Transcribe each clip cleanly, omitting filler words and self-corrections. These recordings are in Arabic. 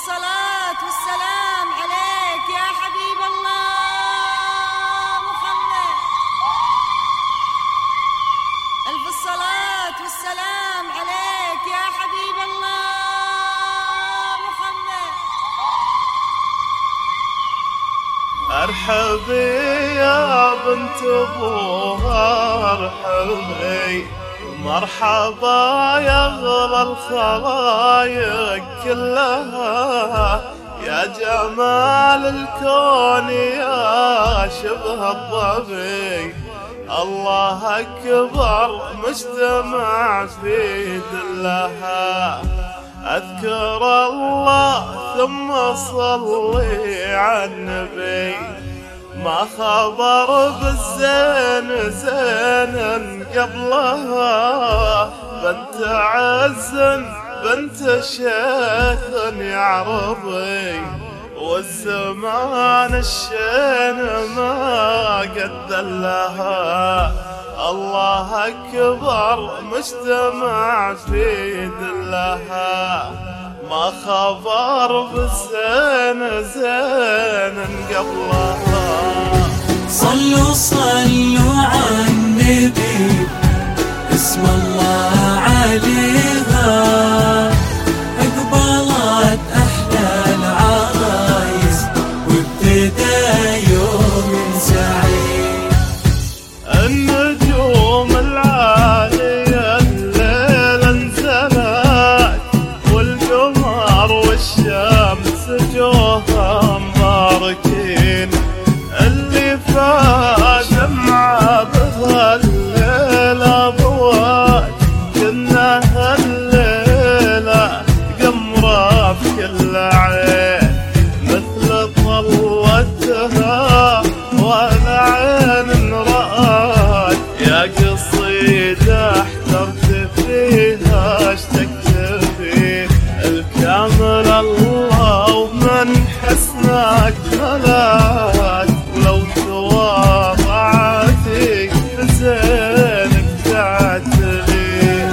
الصلاة والسلام عليك يا حبيب الله محمد. ألف الصلاة والسلام عليك يا حبيب الله محمد. ارحبي يا بنت ابوها ارحبي، مرحبا يا اغلى الخلايق كلها، يا جمال الكون يا شبه الضبي، الله اكبر مجتمع في دلها. اذكر الله ثم صلي على النبي، ما خبر بالزين زينا قبلها، بنت عز بنت شيخ يعرضي، والزمان الشين ما قد لها. الله أكبر مجتمع في دلها، ما خبر بالزين زين قبلها. صلوا صلوا على النبي، اسم الله عليها، اقبلت احلى العرايس وابتدى يوم سعيد. النجوم العالية الليلة انزلت، والقمر والشمس جوها مباركين، اللي فاز مع بهالليلة ضواج، كنا هالليلة قمرة في كل عين، مثل طلتها ولا عين رأت، يا قصيدة احترت فيها اشتقت فيه، الكامل الله ومن حسنك ملاك، ولو تواضعتي بزينك تعتلي.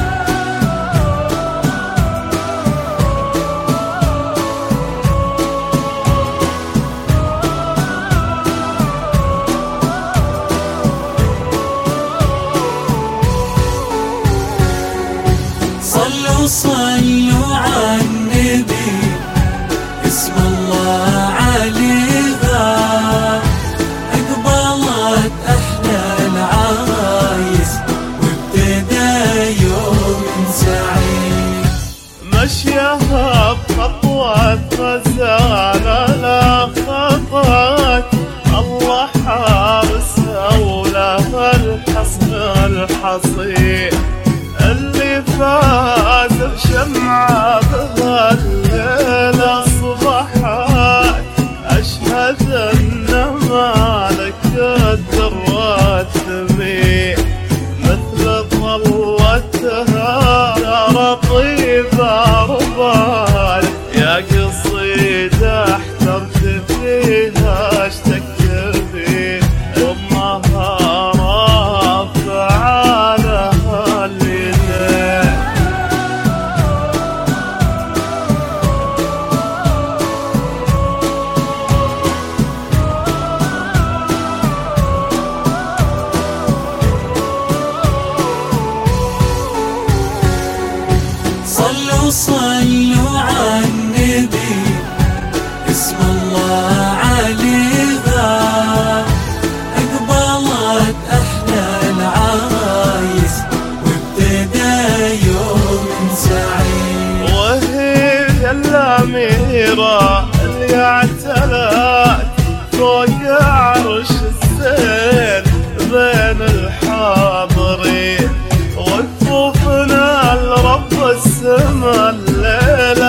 صلوا صلوا على النبي، اسم الله عليها، اقبلت احلى العرايس وابتدى يوم سعيد. مشيها بخطوة غزالة لا خطت، الله حارسها ولها الحصن الحصين، اللي فاز بشمعة بهالليلة صبحت، أشهد أن مالك الدرة ثمين، مثل طلتها ترى طيبة ربال، يا قصيدة احترت فيها اشتقت فيه، أمها رافعة لها اليدين. صلوا صلوا على النبي، اسم الله عليها، اقبلت احلى العرايس وابتدى يوم سعيد. وهي الأميرة اللي اعتلت فوق عرش الزين بين الحاضرين، وكفوفنا لرب السما الليلة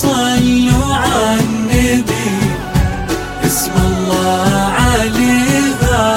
صلوا على النبي اسم الله عليها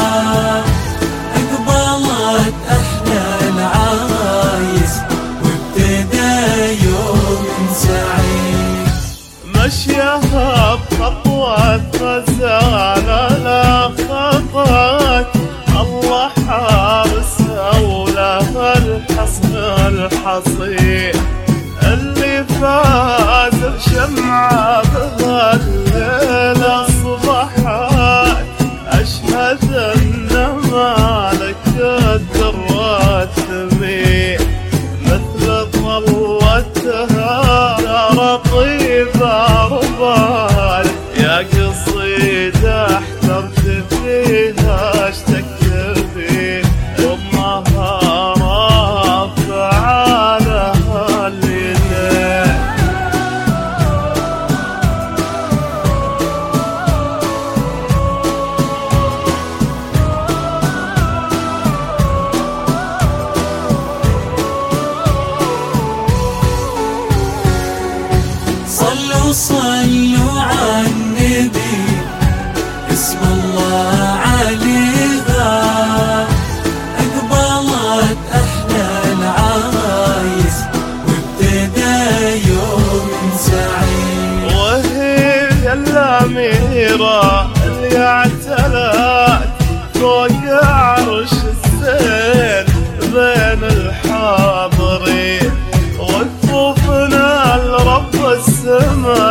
أقبلت أحلى العرايس وابتدى يوم سعيد مشيها بخطوة غزالة لا خطت الله حارسها ولها الحصن الحصين اللي فاز بشمعة بها الليل أصبحت أشهد أن مالك الدر الثمين مثل ضلتها ترى طيبة ربال يا قصيدة احترت فيها اشتكت فيه أمها رافعة لها اليدين صلوا على النبي اسم الله عليها أقبلت أحلى العرايس وابتدى يوم سعيد وهي الأميرة اللي اعتلت فوق عرش الزين بين الحاضرين وكفوفنا لرب السما